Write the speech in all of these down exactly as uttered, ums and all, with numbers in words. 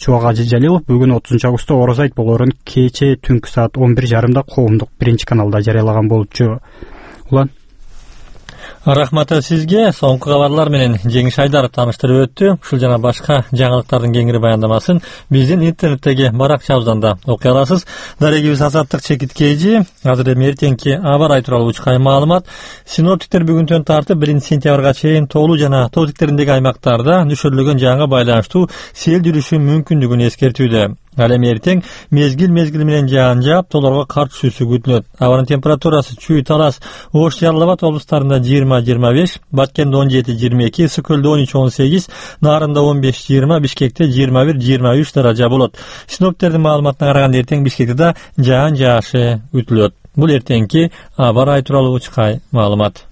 Чубак Ажыжалилов бүгүн отузунчу августта Ороз айт болоорун кечээ түнкү саат он бир жарымда коомдук биринчи каналда жарыялаган болчу. Улан Рахмат сизге. Соңку кабарлар менен Жеңиш Айдаров тааныштырып өттү. Ушул жана башка жаңылыктардын кеңири баяндамасын биздин интернеттеги баракчабыздан да окуй аласыз. Дарегибиз Азаттык Чекиткейжи. Азыр эми эртеңки аба ырайы тууралуу учкай маалымат. Синоптиктер бүгүнтөн тартып биринчи сентябрга чейин тоолуу жана тоо тиктериндеги аймактарда нөшөрлөгөн жааңга байланыштуу сел жүрүшү мүмкүндүгүн эскертүүдө. Ал эми эртең мезгил мезгили менен жаан жаап, тоолорго кар түшүүсү күтүлөт. Абанын температурасы Чүй, Талас, Ош, Жалал Абад облустарында жыйырма жыйырма беш, Баткенде он жети жыйырма эки, Сокөлдө он үч он сегиз, Нарында он беш жыйырма, Бишкекте жыйырма бир жыйырма үч даража болот. Синоптиктердин маалыматына караганда эртең Бишкекте да жаан жаашы күтүлөт. Бул эртеңки аба ырайы тууралуу учкай маалымат.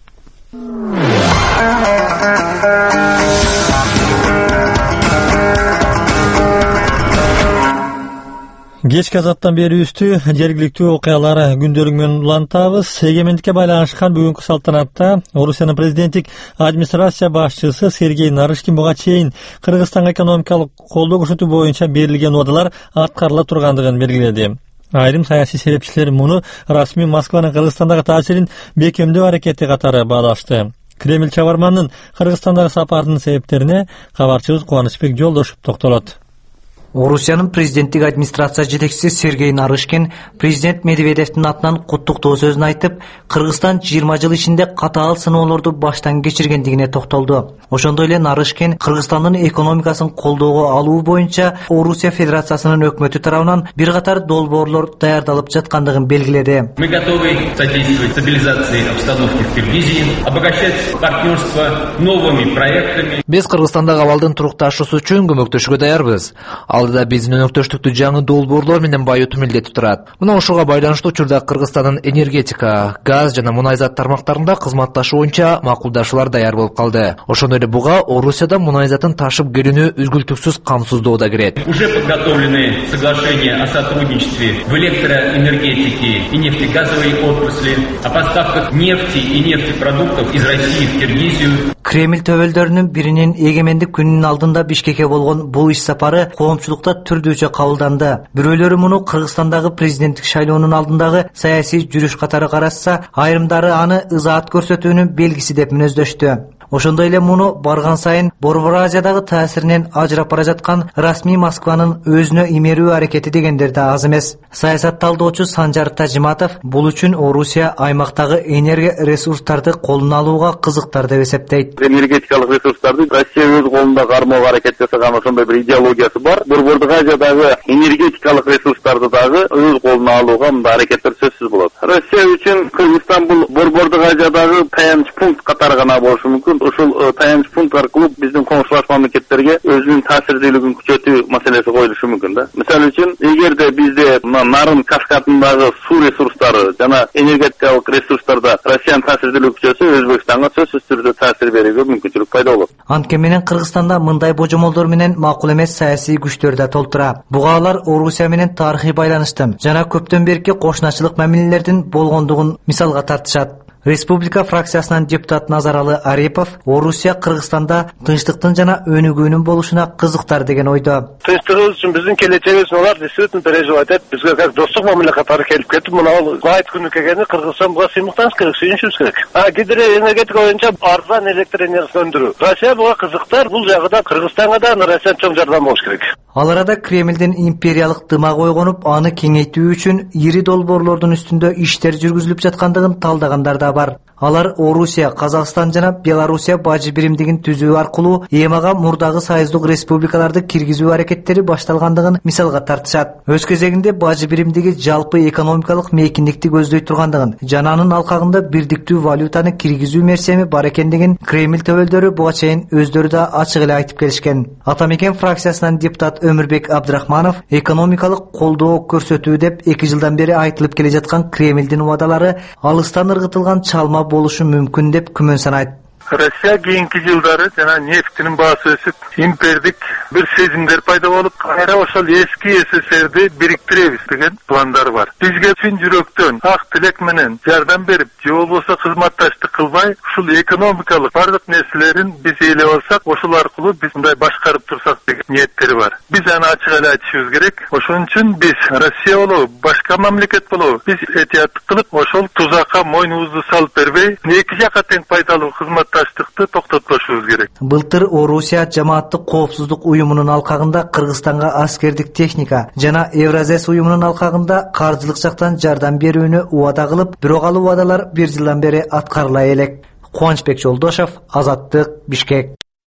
Кечки азаттан бери үстү жергиликтүү окуялар күндөлүгү менен улантабыз. Эгемендикке байланышкан бүгүнкү салтанатта Орусиянын президенттик администрация башчысы Сергей Нарышкин буга чейин Кыргызстанга экономикалык колдоо көрсөтүү боюнча берилген убадалар аткарыла тургандыгын белгиледи. Айрым саясий себепчилер муну расмий Москванын Кыргызстандагы таасирин бекемдөө аракети катары баалашты. Кремль чабарманынын Кыргызстандагы сапарынын себептерине кабарчыбыз Кубанычбек Жолдошев токтолот. Орусиянын президенттик администрация жетекчиси Сергей Нарышкин президент Медведевдин атынан куттуктоо сөзүн айтып, Кыргызстан жыйырма жыл ичинде катаал сыноолорду баштан кечиргендигине токтолду. Ошондой эле Нарышкин Кыргызстандын экономикасын колдоого алуу боюнча Орусия Федерациясынын өкмөтү тарабынан бир катар долбоорлор даярдалып жаткандыгын белгиледи. Мы готовы содействовать стабилизации обстановки в Киргизии, обогащать партнерство новыми проектами. Биз Кыргызстандагы абалдын турукташуусу үчүн көмөктөшүүгө даярбыз. Алдыда биздин өнөктөштүктү жаңы долбоорлор менен байытуу милдети турат. Мына ошого байланыштуу учурда Кыргызстандын энергетика, газ жана мунай зат тармактарында кызматташуу боюнча макулдашуулар даяр болуп калды. Ошондой эле буга Орусияда мунай затын ташып келүүнү үзгүлтүксүз камсыздоо да кирет. Уже подготовлены соглашения о сотрудничестве в электроэнергетике и нефтегазовой отрасли, о поставках нефти и нефтепродуктов из России в Киргизию. Кремль төбөлдөрүнүн биринин эгемендик күнүнүн алдында Бишкекке болгон бул иш сапары коомчулукта түрдүүчө кабылданды. Бирөөлөрү муну Кыргызстандагы президенттик шайлоонун алдындагы саясий жүрүш катары карашса, айрымдары аны ызаат көрсөтүүнүн белгиси деп мүнөздөштү. Ошондой эле муну барган сайын Борбор Азиядагы таасиринен ажырап бара жаткан расмий Москванын өзүнө имерүү аракети дегендер да аз эмес. Саясат талдоочу Санжар Тажиматов бул үчүн Орусия аймактагы энергия ресурстарды колуна алууга кызыктар деп эсептейт. Энергетикалык ресурстарды Россия өз колунда кармоого аракет жасаган ошондой бир идеологиясы бар. Борбордук Азиядагы энергетикалык ресурстарды дагы өз колуна алууга мындай аракеттер сөзсүз болот. Россия үчүн Кыргызстан бул Борбордук Азиядагы таяныч пункт катары гана болушу мүмкүн. Ошол таяныч пункт аркылуу биздин коңшулаш мамлекеттерге өзүнүн таасирдүүлүгүн күчөтүү маселеси коюлушу мүмкүн да. Мисалы үчүн, эгерде бизде мына Нарын каскадындагы суу ресурстары жана энергетикалык ресурстарда Россиянын таасирдүүлүгү күчөсө, Өзбекстанга сөзсүз түрдө таасир берүүгө мүмкүнчүлүк пайда болот. Анткени менен Кыргызстанда мындай божомолдор менен макул эмес саясий күчтөр да толтура. Буга алар Орусия менен тарыхый байланыштын жана көптөн берки кошуначылык мамилелердин болгондугун мисалга тартышат. Республика фракциясынан депутат Назаралы Арипов Орусия Кыргызстанда тынчтыктын жана өнүгүүнүн болушуна кызыктар деген ойдо. Тынчтыгыбыз үчүн биздин келечегибиз алар действительно переживать этип, бизге как достук мамиле катары келип кетип, мына айт күнү келгенде Кыргызстан буга сыймыктаныш керек, сүйүнүшүбүз керек. А гидроэнергетика боюнча арзан электр энергиясын өндүрүү. Россия буга кызыктар, бул жагыда Кыргызстанга да Россиядан чоң жардам болуш керек. Ал арада Кремлдин империялык дымак ойгонуп, аны кеңейтүү үчүн ири долбоорлордун үстүндө иштер жүргүзүлүп жаткандыгын талдагандар да бар. Алар Орусия, Казакстан жана Белоруссия бажы биримдигин түзүү аркылуу эмага мурдагы союздук республикаларды киргизүү аракеттери башталгандыгын мисалга тартышат. Өз кезегинде бажы биримдиги жалпы экономикалык мейкиндикти көздөй тургандыгын жана анын алкагында бирдиктүү валютаны киргизүү мерсеми бар экендигин Кремль төбөлдөрү буга чейин өздөрү да ачык эле айтып келишкен. Атамекен фракциясынан депутат Өмүрбек Абдрахманов экономикалык колдоо көрсөтүү деп эки жылдан бери айтылып келе жаткан Кремлдин убадалары алыстан ыргытылган чалма болушу мүмкүн деп күмөн санайт. Россия кийинки жылдары жана нефтинин баасы өсүп, импердик бир сезимдер пайда болуп, кайра ошол эски СССРди бириктиребиз деген пландар бар. Бизге чын жүрөктөн ак тилек менен жардам берип, же болбосо кызматташтык кылбай, ушул экономикалык бардык нерселерин биз ээлеп алсак, ошол аркылуу биз мындай башкарып турсак деген ниеттери бар. Биз аны ачык эле айтышыбыз керек. Ошон үчүн биз Россия болобу, башка мамлекет болобу, биз этияттык кылып, ошол тузакка мойнубузду салып бербей, эки жакка тең пайдалуу кызматташтыкты токтотпошубуз керек. Былтыр Орусия жамааттык коопсуздук уюмунун алкагында Кыргызстанга аскердик техника жана Евразес уюмунун алкагында каржылык жактан жардам берүүнү убада кылып, бирок ал убадалар бир жылдан бери аткарыла элек. Кубанычбек Жолдошев, Азаттык, Бишкек.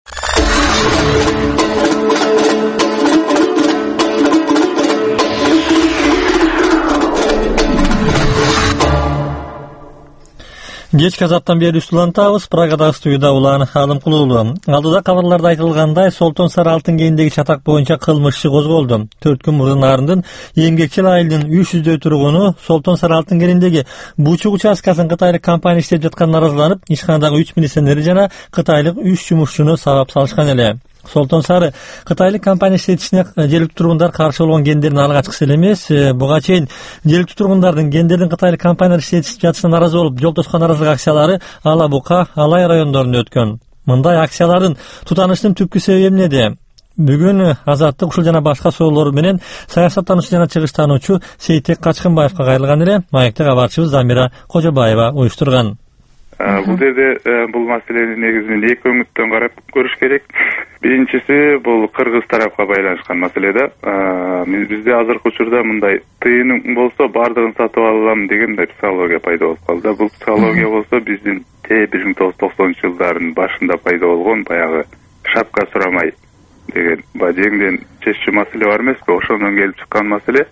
Кечки азаттан бери улантабыз. Прагадагы студияда Улан Алымкулуулу. Алдыда кабарларда айтылгандай, Солтон Сары алтын кенидеги чатак боюнча кылмыш иши козголду. төрт күн мурун Нарындын эмгекчил айылдын үч жүздөй тургуну Солтон Сары алтын кениндеги Бучук участкасын кытайлык компания иштеп жатканына наразыланып, ишканадагы үч милиционери жана кытайлык үч жумушчуну сабап салышкан эле. Солтон Сары кытайлык компания иштетишине жергиликтүү тургундар каршы болгон гендердин алгачкысы эле эмес. Буга чейин жергиликтүү тургундардын гендердин кытайлык компаниялар иштетип жатышына наразы болуп, жол тоскон наразылык акциялары Ала Бука, Алай райондорунда өткөн. Мындай акциялардын тутаныштын түпкү себеби эмнеде? Бүгүн Азаттык ушул жана башка суроолор менен саясаттануучу жана чыгыштануучу Сейтек Качкынбаевга кайрылган эле. Маекте кабарчыбыз Замира Кожобаева уюштурган. Бул жерде бул маселени негизинен эки өңүттөн карап көрүш керек. Биринчиси бул кыргыз тарапка байланышкан маселе да. Бизде азыркы учурда мындай тыйын болсо бардыгын сатып алам деген психология пайда болуп калды. Бул психология болсо биздин бир миң тогуз жүз токсонунчу жылдардын башында пайда болгон баягы шапка сурамай деген жеңден чечүү маселе бар эмеспи? Ошондон келип чыккан маселе.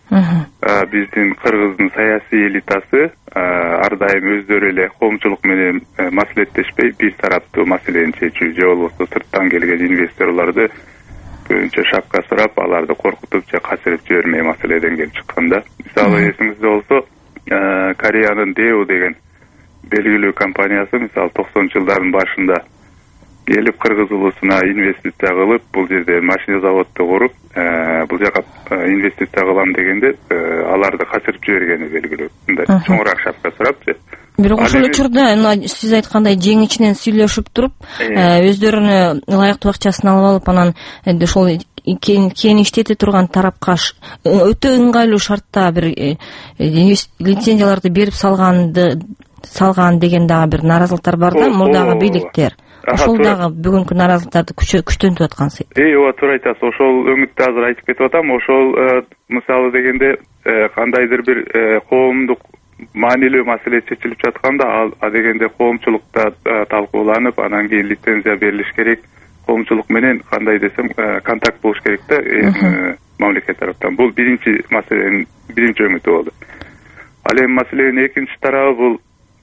Биздин кыргыздын саясий элитасы ар дайым өздөрү эле коомчулук менен маселеттешпей, бир тараптуу маселени чечүү, же болбосо сырттан келген инвесторлорду көбүнчө шапка сурап, аларды коркутуп же качырып жибермей маселеден келип чыккан да. Мисалы эсиңизде болсо, Кореянын Дэу деген белгилүү компаниясы мисалы токсонунчу жылдардын башында келип кыргыз улусуна инвестиция кылып, бул жерде машина заводду куруп, бул жака инвестиция кылам дегенде аларды качырып жибергени белгилүү. Мындай чоңураак шапка сурапчы. Бирок ошол учурда сиз айткандай жең ичинен сүйлөшүп туруп, өздөрүнө ылайыктуу акчасын алып алып, анан ошол кен иштете турган тарапка өтө ыңгайлуу шартта бир лицензияларды берип салганды салган деген дагы бир наразылыктар бар да, мурдагы бийликтер. Ошол дагы бүгүнкү наразылыктарды күчтөнтүп аткан сый. Э, ооба, туура айтасыз. Ошол өңүттө азыр айтып кетип атам. Ошол мисалы дегенде кандайдыр бир коомдук маанилүү маселе чечилип жатканда, ал дегенде коомчулукта талкууланып, анан кийин лицензия берилиш керек. Коомчулук менен кандай десем, контакт болуш керек да мамлекет тараптан. Бул биринчи маселенин биринчи өңүтү болду. Ал эми маселенин экинчи тарабы бул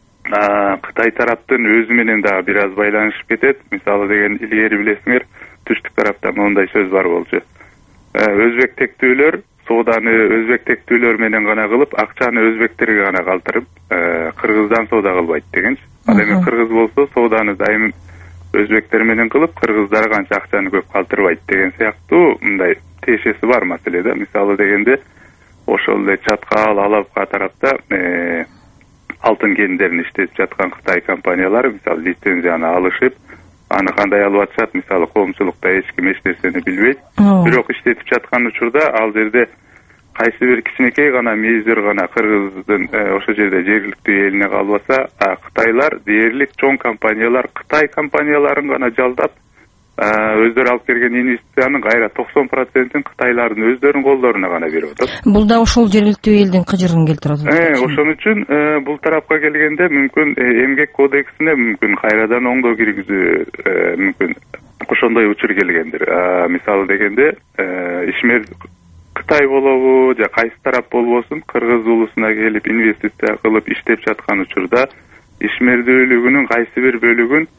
Кытай тараптын өзү менен дагы бир аз байланышып кетет. Мисалы деген илгери билесиңер, түштүк тарапта мындай сөз бар болчу. Өзбек тектүүлөр сооданы өзбек тектүүлөр менен гана кылып, акчаны өзбектерге гана калтырып, кыргыздан соода кылбайт дегенчи. Ал эми кыргыз болсо сооданы дайым өзбектер менен кылып, кыргыздар канча акчаны көп калтырбайт деген сыяктуу мындай тиешеси бар маселеде. Мисалы дегенде ошол эле Чаткал, Алапка тарапта алтын кендерин иштетип жаткан Кытай компаниялары мисалы лицензияны алышып, аны кандай алып атышат, мисалы коомчулукта эч ким эч нерсени билбейт. Бирок иштетип жаткан учурда ал жерде кайсы бир кичинекей гана мейзер гана кыргыздын ошол жерде жергиликтүү элине калбаса, Кытайлар дээрлик чоң компаниялар Кытай компанияларын гана жалдап, өздөрү алып келген инвестициянын кайра токсон процентин Кытайлардын өздөрүнүн колдоруна гана берип атат. Бул да ошол жергиликтүү элдин кыжырын келтирип атат. Э, ошон үчүн бул тарапка келгенде мүмкүн эмгек кодексине мүмкүн кайрадан оңдоо киргизүү мүмкүн ошондой учур келгендир. Мисалы дегенде ишмер Кытай болобу же кайсы тарап болбосун кыргыз улусуна келип инвестиция кылып иштеп жаткан учурда ишмердүүлүгүнүн кайсы бир бөлүгүн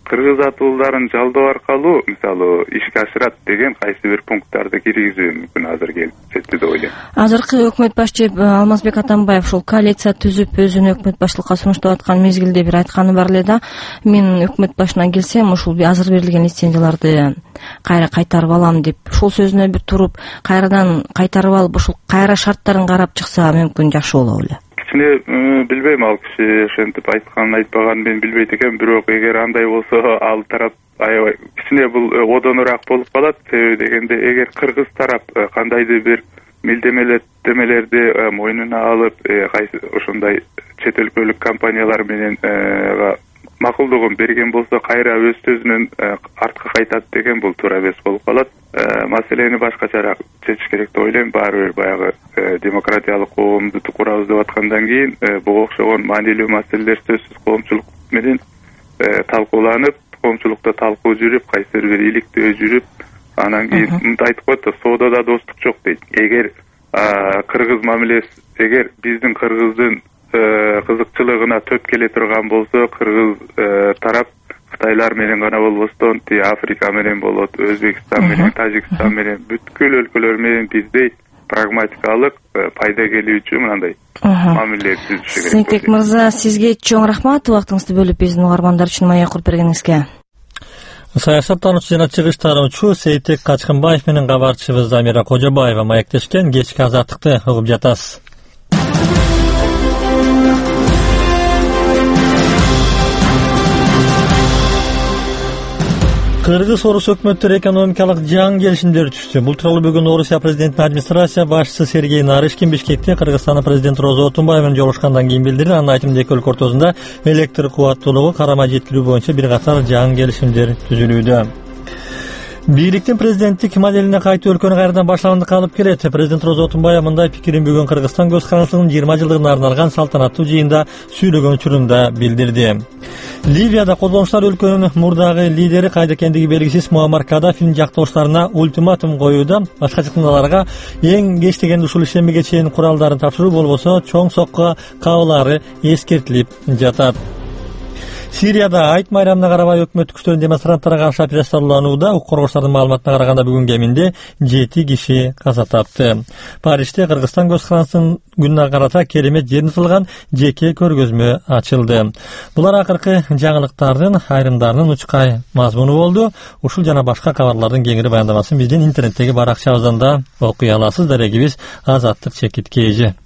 кыргыз атуулдарын жалдоо аркылуу мисалы ишке ашырат деген кайсы бир пункттарды киргизүү мүмкүн азыр келип жетти деп ойлойм. Азыркы өкмөт башчы Алмазбек Атамбаев ушул коалиция түзүп өзүн өкмөт башчылыкка сунуштап аткан мезгилде бир айтканы бар эле да, мен өкмөт башына келсем ушул азыр берилген лицензияларды кайра кайтарып алам деп, ушул сөзүнө бир туруп, кайрадан кайтарып алып ушул кайра шарттарын карап чыкса мүмкүн жакшы болобу эле. Кичине билбейм, ал киши ошентип айтканын айтпаганын мен билбейт экенмин, бирок эгер андай болсо ал тарап аябай кичине бул одонураак болуп калат. Себеби дегенде эгер кыргыз тарап кандайдыр бир милдемелерди мойнуна алып, кайсы ошондой чет өлкөлүк компаниялар менен макулдугун берген болсо, кайра өз сөзүнөн артка кайтат деген бул туура эмес болуп калат. Маселени башкачараак чечиш керек деп ойлойм. Баары бир баягы демократиялык коомду курабыз деп аткандан кийин буга окшогон маанилүү маселелер сөзсүз коомчулук менен талкууланып, коомчулукта талкуу жүрүп, кайсыр бир иликтөө жүрүп, анан кийин мынтип айтып коет да, соодада достук жок дейт. Эгер кыргыз мамилеси, эгер биздин кыргыздын кызыкчылыгына төп келе турган болсо, кыргыз тарап Кытайлар менен гана болбостон, Африка менен болот, Өзбекстан менен, Тажикстан менен, бүткүл өлкөлөр менен биздей прагматикалык, пайда келүүчү мындай мамиле түзүшү керек. Сейтбек мырза, сизге чоң рахмат убактыңызды бөлүп биздин угармандар үчүн маек куруп бергениңизге. Саясаттануучу жана чыгыш таарынчу Сейтбек Качкынбаев менен кабарчыбыз Замира Кожобаева маектешкен. Кечки азаттыкты угуп жатасыз. Кыргыз Орус өкмөттөрү экономикалык жаңы келишимдер түштү. Бул тууралуу бүгүн Орусия президентинин администрация башчысы Сергей Нарышкин Бишкекте Кыргызстандын президенти Роза Отунбаева менен жолугушкандан кийин билдирди. Анын айтымында эки өлкө ортосунда электр кубаттуулугу карама жеткилүү боюнча бир катар жаңы келишимдер түзүлүүдө. Бийликтин президенттик моделине кайтуу өлкөнү кайрадан башландыкка алып келет. Президент Роза Отунбаева мындай пикирин бүгүн Кыргызстан көз карандылыгынын жыйырма жылдыгына арналган салтанаттуу жыйында сүйлөгөн учурунда билдирди. Ливияда козголуштар өлкөнүн мурдагы лидери кайда экендиги белгисиз Муаммар Каддафинин жактоошторуна ультиматум коюуда, башка жактагыларга эң кеч дегенде ушул ишембиге чейин куралдарын тапшыруу болбосо чоң сокко кабылаары эскертилип жатат. Сирияда айт майрамына карабай өкмөт күчтөрүнүн демонстранттарга каршы операцияланууда укук коргоочулардын маалыматына караганда бүгүн кеминде жети киши каза тапты. Парижде Кыргызстан көз карандысынын күнүнө карата керемет жернитилган жеке көргөзмө ачылды. Булар акыркы жаңылыктардын айрымдарынын учкай мазмуну болду. Ушул жана башка кабарлардын кеңири баяндамасын биздин интернеттеги баракчабыздан да окуй аласыз. Дарегибиз Азаттык чекиткейи.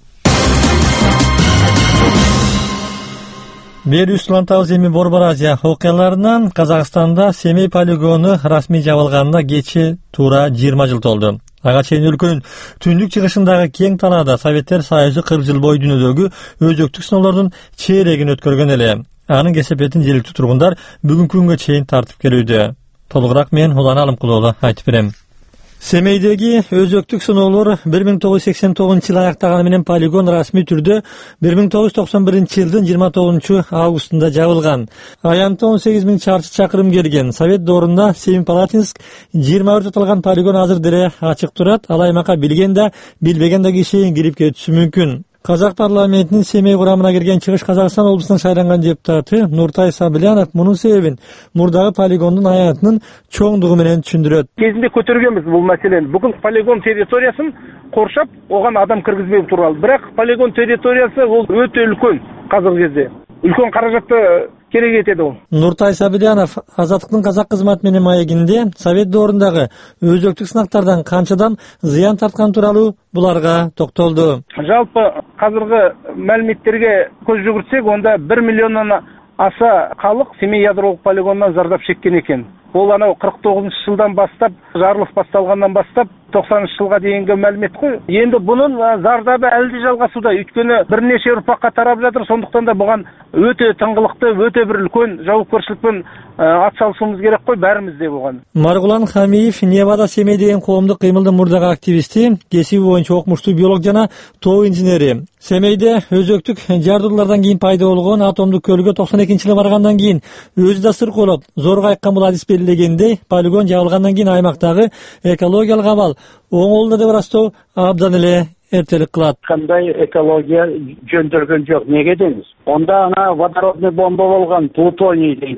Бери Услантабыз эми Борбор Азия окуяларынан Казакстанда Семей полигону расмий жабылганына кечээ туура жыйырма жыл толду. Ага чейин өлкөнүн түндүк чыгышындагы кең талаада Советтер Союзу кырк жыл бою дүйнөдөгү өзөктүк сыноолордун чейрегин өткөргөн эле. Анын кесепетин жергиликтүү тургундар бүгүнкү күнгө чейин тартып келүүдө. Толугураак мен Улан Алымкулова айтып берем. Семейдеги өзөктүк сыноолор бир миң тогуз жүз сексен тогузунчу жылы аяктаганы менен полигон расмий түрдө бир миң тогуз жүз токсон биринчи жылдын жыйырма тогузунчу августунда жабылган. Аянтта он сегиз миң чарчы чакырым келген. Совет доорунда Семипалатинск жыйырма бир аталган полигон азыр деле ачык турат. Ал аймакка билген да, билбеген да киши кирип кетиши мүмкүн. Казак парламентинин Семей курамына кирген Чыгыш Казакстан облусунан шайланган депутаты Нуртай Сабылянов мунун себебин мурдагы полигондун аянтынын чоңдугу менен түшүндүрөт. Кезинде көтөргөнбүз бул маселени. Бүкүл полигон территориясын коршоп, оган адам киргизбей туралы. Бирок полигон территориясы ол өтө үлкөн казыркы кезде. Үлкөн каражатты керек этеди ол. Нуртай Сабылянов Азаттыктын казак кызматы менен маегинде Совет доорундагы өзөктүк сынактардан канчадан зыян тарткан тууралуу буларга токтолду. Жалпы казыркы маалиметтерге көз жүгүртсек, онда бир миллиондон аса калык Семей ядролук полигонунан зардап чеккен экен. Ол анау кырк тогузунчу жылдан баштап, жарылыш башталгандан баштап токсонунчу жылга дейинги маалимет го. Эndi бунун зардабы әлі де жалгасууда. Өйткөнү бир нече урпакка тарап жатыр. Сондуктан да буган өтө тыңгылыктуу, өтө бир үлкөн жоопкерчиликпен атсалышыбыз керек кой баарыбызде буган. Маргулан Хамиев Невада Семей деген коомдук кыймылдын мурдагы активисти, кесиби боюнча окумуштуу биолог жана тоо инженери. Семейде өзөктүк жардуулардан кийин пайда болгон атомдук көлгө токсон экинчи жылы баргандан кийин өзү да сыркоолоп, зорго айткан бул адис белгилегендей, полигон жабылгандан кийин аймактагы экологиялык абал оңолду деп ырастоо абдан эле эртелик кылат. Кандай экология жөндөр жок, неге деймиз? Онда ана водородный бомба болгон плутоний дейди.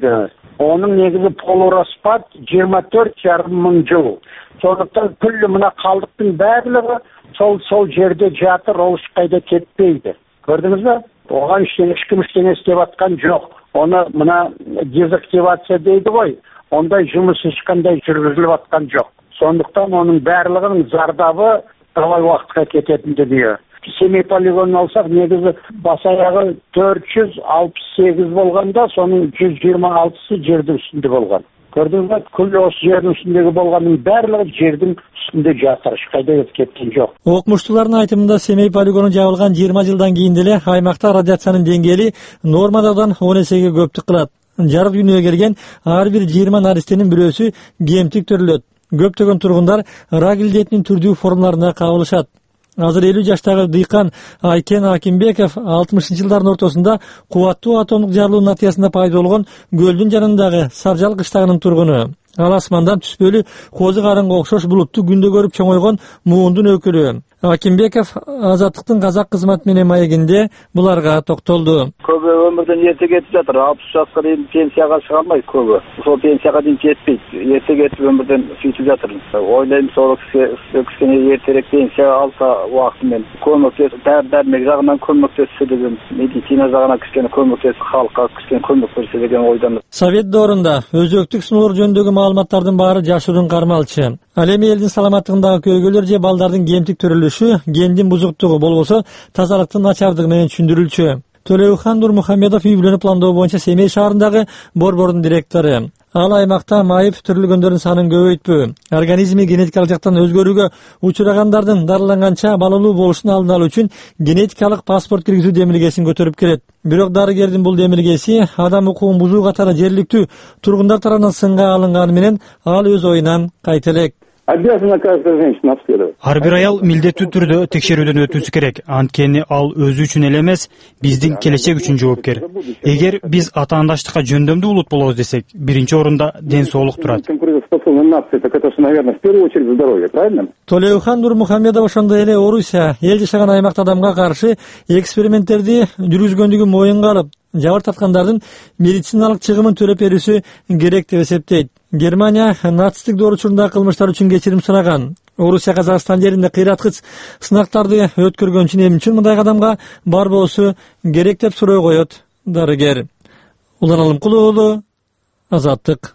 Onun негізі полураспад жиырма төрт жарым мың жыл. Сондықтан күллі мына қалдықтың барлығы сол сол жерде жатыр, ол ешқайда кетпейді. Көрдіңіз бе? Оған ешкім ештеңе істеп атқан жоқ. Оны мына дезактивация дейді ғой. Ондай жұмыс ешқандай жүргізіліп атқан жоқ. Сондықтан оның барлығының зардабы талай уақытқа кететін дүние. Семей полигонын алсақ, негізі бас аяғы төрт жүз алпыс сегіз болғанда, соның жүз жиырма алтысы жердің үстінде болған. Көрдіңіз бе? Күллі осы жердің үстіндегі болғанның барлығы жердің үстінде жатыр, ешқайда кеткен жоқ. Окумуштуулардын айтымында Семей полигону жабылган жыйырма жылдан кийин деле аймакта радиациянын деңгээли нормадагыдан он эсеге көптүк кылат. Жарык дүйнөгө келген ар бир жыйырма наристенин бирөөсү гемтик төрөлөт. Көптөгөн тургундар рак илдетинин түрдүү формаларына кабылышат. Азыр элүү жаштагы дыйкан Айкен Акимбеков алтымышынчы жылдардын ортосунда кубаттуу атомдук жарылуу натыйжасында пайда болгон көлдүн жанындагы Саржал кыштагынын тургуну. Ал асмандан түспөлү козу карынга окшош булутту күндө көрүп чоңойгон муундун өкүлү. Акимбеков Азаттыктын казак кызмат менен маегинде буларга токтолду. Көбү өмүрдөн ерте кетип жатыр. алпыс жашка чейин пенсияга чыга алмайт көбү. Ошол пенсияга чейин жетпейт. Ерте кетип өмүрдөн сүйтүп жатыр. Ойлойм, сол кишине эртерээк пенсия алса убактымен көмөктөсүп, дәрмек жагынан көмөктөсү деген, медицина жагынан кичине көмөктөсүп, халкка кичине көмөк берсе деген ойдон. Совет доорунда өзөктүк сыноолор жөнүндөгү маалыматтардын баары жашыруун кармалчы. Ал эми элдин саламаттыгындагы көйгөйлөр же балдардын гемтик төрөлүшү, гендин бузуктугу болбосо тазалыктын начардыгы менен түшүндүрүлчү. Төлөйхан Нурмухамедов үй бүлөнү пландоо боюнча Семей шаарындагы борбордун директору. Ал аймакта майып төрөлгөндөрдүн санын көбөйтпү, организми генетикалык жактан өзгөрүүгө учурагандардын дарыланганча балалуу болушун алдын алуу үчүн генетикалык паспорт киргизүү демилгесин көтөрүп келет. Бирок дарыгердин бул демилгеси адам укугун бузуу катары жергиликтүү тургундар тарабынан сынга алынганы менен ал өз оюнан кайта элек. Обязана каждая женщина обследовать. Ар бир аял милдеттүү түрдө текшерүүдөн өтүүсү керек. Анткени ал өзү үчүн эле эмес, биздин келечек үчүн жоопкер. Эгер биз атаандаштыкка жөндөмдүү улут болобуз десек, биринчи орунда ден соолук турат. Конкурентоспособная нация, так это же, наверное, в первую очередь здоровье, правильно? Төлөйхан Нурмухамедов ошондой эле Орусия эл жашаган аймакта адамга каршы эксперименттерди жүргүзгөндүгүн моюнга алып, жабыр тарткандардын медициналык чыгымын төлөп берүүсү керек деп эсептейт. Германия нацисттик доор учурундагы кылмыштар үчүн кечирим сураган. Орусия Казакстан жеринде кыйраткыч сынактарды өткөргөн үчүн эмне үчүн мындай кадамга барбоосу керек деп суроо коет дарыгер. Улан Алымкулуу уулу, Азаттык.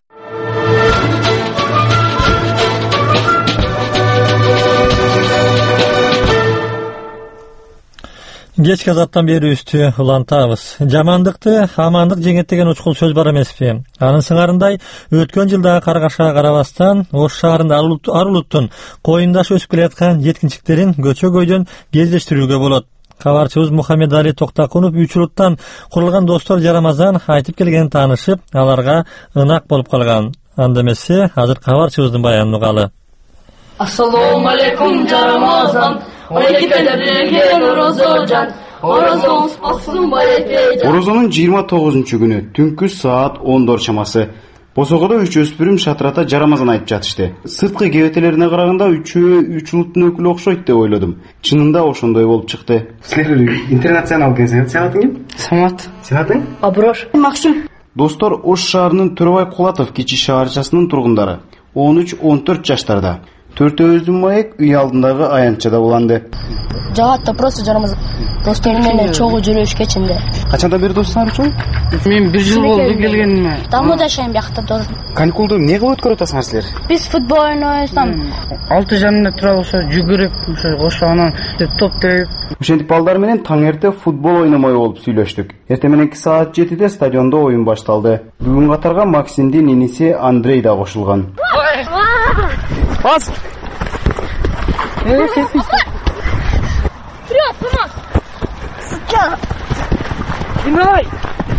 Кечки азаттан берүүбүздү улантабыз. Жамандыкты амандык жеңет деген учкул сөз бар эмеспи? Анын сыңарындай өткөн жылдагы каргашка карабастан Ош шаарында ар улуттун коюндаш өсүп келаткан жеткинчиктерин көчө-көйдөн кездештирүүгө болот. Кабарчыбыз Мухаммед Али Токтакунов үч улуттан курулган достор жарамазан айтып келгенин таанышып, аларга ынак болуп калган. Анда эмесе азыр кабарчыбыздын баянын угалы. Ассаламу алейкум жарамазан. Орозонун жыйырма тогузунчу күнү түнкү саат ондор чамасы Босогодо үч өспүрүм шатрата жарамазан айтып жатышты. Сырткы кебетелерине караганда үчөө үч улуттун өкүлү окшойт деп ойлодум. Чынында ошондой болуп чыкты. Силер интернационал келсеңер, сен атың ким? Самат. Сен атың? Аброш. Максим. Достор, Ош шаарынын Төрөбай Кулатов кичи шаарчасынын тургундары. он үч он төрт жаштарда. Төртөөбүздүн маек үй алдындагы аянтчада уланды. Жагатта просто жарамазан. Досторум менен чогуу жүрүш кечинде. Качандан бери достуңар чоң? Мен бир жыл болду келгениме. Тамда жашайм биякта досум. Каникулду эмне кылып өткөрүп атасыңар силер? Биз футбол ойнойсам. алты жарымда туруп ошо жүгүрүп, ошо кошогонон топ терип. Ошентип балдар менен таң эрте футбол ойномой болуп сүйлөштүк. Эртең мененки саат жетиде стадиондо оюн башталды. Бүгүн катарга Максимдин иниси Андрей да кошулган. Пас. Э, сепи. Вперед, Томас. Сейчас. Давай.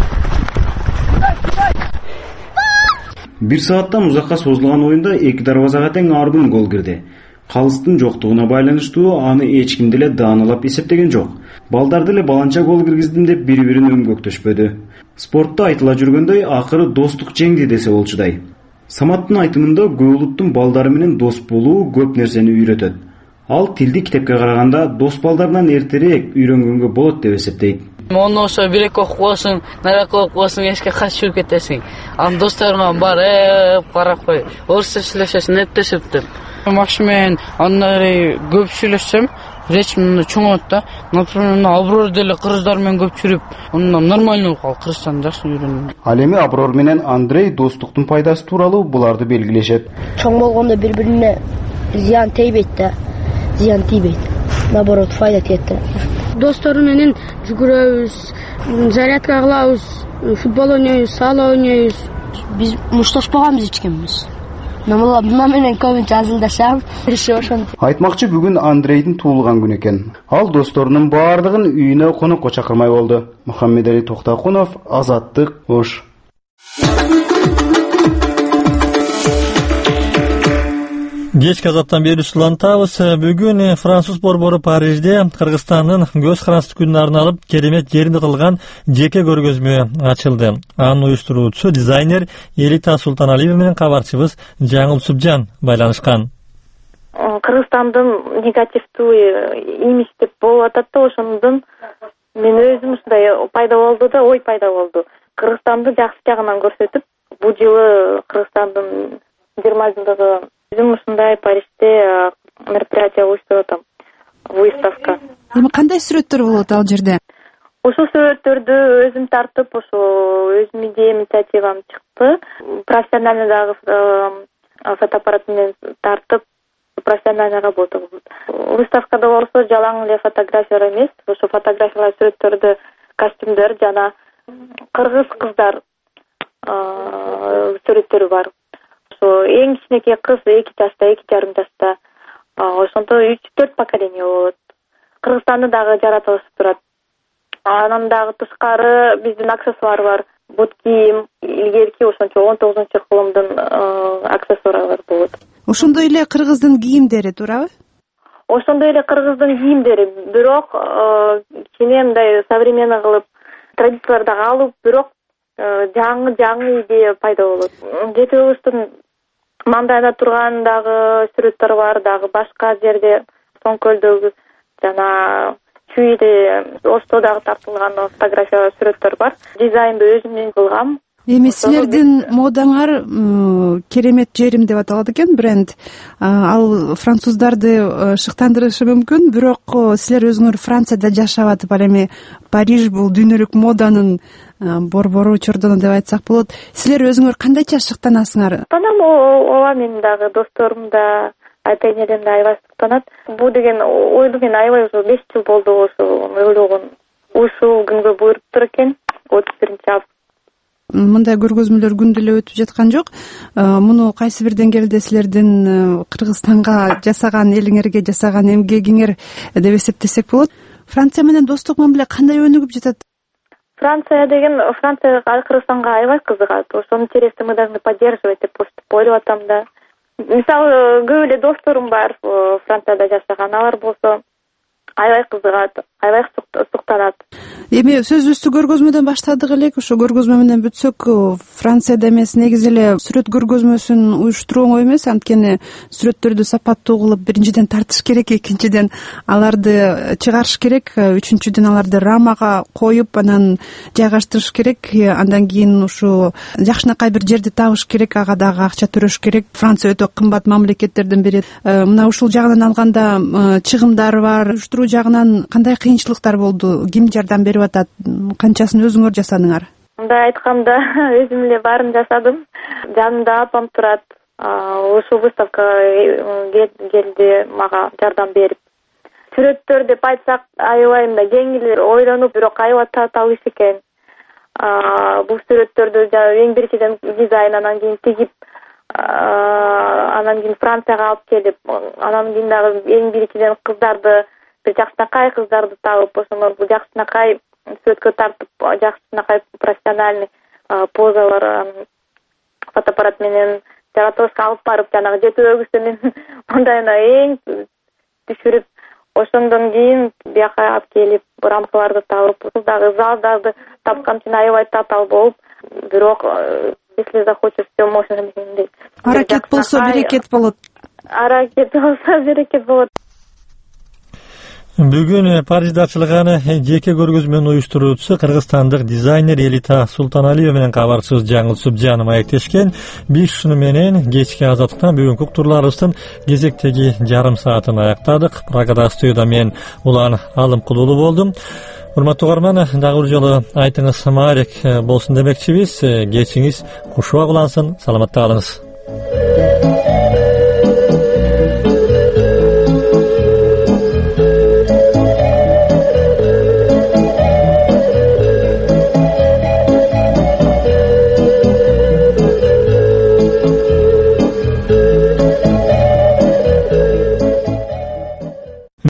Бир сааттан узакка созулган оюнда эки дарбазага тең ардын гол кирди. Калыстын жоктугуна байланыштуу аны эч ким деле дааналап эсептеген жок. Балдар деле баланча гол киргиздим деп бири-бирин өңгөктөшпөдү. Спортто айтыла жүргөндөй акыры достук жеңди десе болчудай. Саматтын айтымында көп улуттун балдары менен дос болуу көп нерсени үйрөтөт. Ал тилди китепке караганда дос балдарынан эртерээк үйрөнгөнгө болот деп эсептейт. Оны ошо бир эки окуп каласың, наракы окуп каласың, эшикке качып жүрүп кетесиң. Анан досторуңа барып карап кой, орусча сүйлөшөсүң, эптешип деп. Максим менен андай көп сүйлөшсөм, речим чоңойот да. Например, Аброр деле кыргыздар менен көп жүрүп, андан нормально болуп калды, кыргызчаны жакшы үйрөндүм. Ал эми Аброр менен Андрей достуктун пайдасы тууралуу буларды белгилешет. Чоң болгондо бири-бирине зыян тийбейт да, зыян тийбейт. Наоборот, файда тиет. Достору менен жүгүрөбүз, зарядка кылабыз, футбол ойнойбуз, сала ойнойбуз. Биз мушташпаганбыз эч кимбиз. Намала мына менен көбүнчө азылдашам. Айтмакчы, бүгүн Андрейдин туулган күнү экен. Ал досторунун баардыгын үйүнө конокко чакырмай болду. Мухаммедали Токтакунов, Азаттык, Ош. Кечки азаттан бери улантабыз. Бүгүн француз борбору Парижде Кыргызстандын көз карандысы күнүнө арналып керемет жеринде кылган жеке көргөзмө ачылды. Анын уюштуруучусу дизайнер Элита Султаналиева менен кабарчыбыз Жаңыл Субжан байланышкан. Кыргызстандын негативдүү имидж деп болуп атат да, ошондон мен өзүм ушундай пайда болду да, ой пайда болду. Кыргызстанды жакшы жагынан көрсөтүп, бул жылы Кыргызстандын жыйырма жылдыгы өзүм ушундай Парижде мероприятие уюштуруп атам, выставка. Эми кандай сүрөттөр болот ал жерде? Ошол сүрөттөрдү өзүм тартып, ошо өзүм идеям, инициативам чыкты. Профессиональный дагы фотоаппарат менен тартып, профессиональный работа болот. Выставкада болсо жалаң эле фотографиялар эмес, ошо фотографиялар, сүрөттөрдө костюмдөр жана кыргыз кыздар сүрөттөрү бар. Эң кичинекей кыз эки жашта, эки жарым жашта. Ошондо үч төрт поколение болот. Кыргызстанды дагы жаратылышып турат. Анан дагы тышкары биздин аксессуар бар. Бут кийим, илгерки ошончо он тогузунчу кылымдын аксессуарлары болот. Ошондой эле кыргыздын кийимдери, туурабы? Ошондой эле кыргыздын кийимдери, бирок кичине мындай современный кылып, традицияларды дагы алып, бирок жаңы жаңы идея пайда болот. Жетибиздин мандайда турган дагы сүрөттөр бар, дагы башка жерде Соңкөлдөгү жана Чүйде, Ошто дагы тартылган фотография сүрөттөр бар. Дизайнды өзүм кылгам. Эми силердин модаңар керемет жерим деп аталат экен, бренд. Ал француздарды шыктандырышы мүмкүн, бирок силер өзүңөр Францияда жашап атып, ал эми Париж бул дүйнөлүк моданын борбору, чордону деп айтсак болот. Силер өзүңөр кандайча шыктанасыңар? Танам ооба, менин дагы досторум да, айта энелерим да аябай шыктанат. Бул деген ойлу мен аябай ушу беш жыл болду ошо ойлогон. Ушул күнгө буйруптур экен, отуз биринчи август. Мындай көргөзмөлөр күндө эле өтүп жаткан жок. Муну кайсы бир деңгээлде силердин Кыргызстанга жасаган, элиңерге жасаган эмгегиңер деп эсептесек болот. Франция менен достук мамиле кандай өнүгүп жатат? Франция деген, Франция Кыргызстанга аябай кызыгат. Ошонун интерести мы должны поддерживать деп ойлоп атам да. Мисалы, көп эле досторум бар Францияда жашаган, алар болсо аябай кызыгат, аябай суктанат. Эми сөзүбүздү көргөзмөдөн баштадык элек, ошо көргөзмө менен бүтсөк, Францияда эмес, негизи эле сүрөт көргөзмөсүн уюштуруу оңой эмес, анткени сүрөттөрдү сапаттуу кылып, биринчиден тартыш керек, экинчиден аларды чыгарыш керек, үчүнчүдөн аларды рамага коюп, анан жайгаштырыш керек, андан кийин ушу жакшынакай бир жерди табыш керек, ага дагы акча төлөш керек. Франция өтө кымбат мамлекеттердин бири. Мына ушул жагынан алганда чыгымдар бар, уюштуруу жагынан кандай кыйынчылыктар болду? Ким жардам берип атат? Канчасын өзүңөр жасадыңар? Мындай айтканда, өзүм эле баарын жасадым. Жанымда апам турат. Ушул выставкага келди мага жардам берип. Сүрөттөр деп айтсак, аябай мындай жеңил ойлонуп, бирок аябай татаал иш экен. Бул сүрөттөрдү эң биринчиден дизайн, анан кийин тигип, анан кийин Францияга алып келип, анан кийин дагы эң биринчиден кыздарды, бир жакшынакай кыздарды табып, ошону жакшынакай сүрөткө тартып, жакшынакай профессиональный позалар фотоаппарат менен жаратылышка алып барып, жанагы жети өгүздү мен мындайына эң түшүрүп, ошондон кийин бияка алып келип, рамкаларды табып, дагы залдарды тапкан үчүн аябай татаал болуп, бирок если захочешь, все можно дегендей. Аракет болсо берекет болот. Аракет болсо берекет болот. Бүгүн Парижде ачылган жеке көргөзмөнүн уюштуруучусу кыргызстандык дизайнер Элита Султаналиева менен кабарчыбыз Жаңыл Сүбжанов маектешкен. Биз шуну менен кечки азаттыктан бүгүнкү уктурларыбыздын кезектеги жарым саатын аяктадык. Прагада студияда мен Улан Алымкулуулу болдум. Урматтуу угарман, дагы бир жолу айтыңыз маарек болсун демекчибиз. Кечиңиз кушубак улансын, саламатта калыңыз.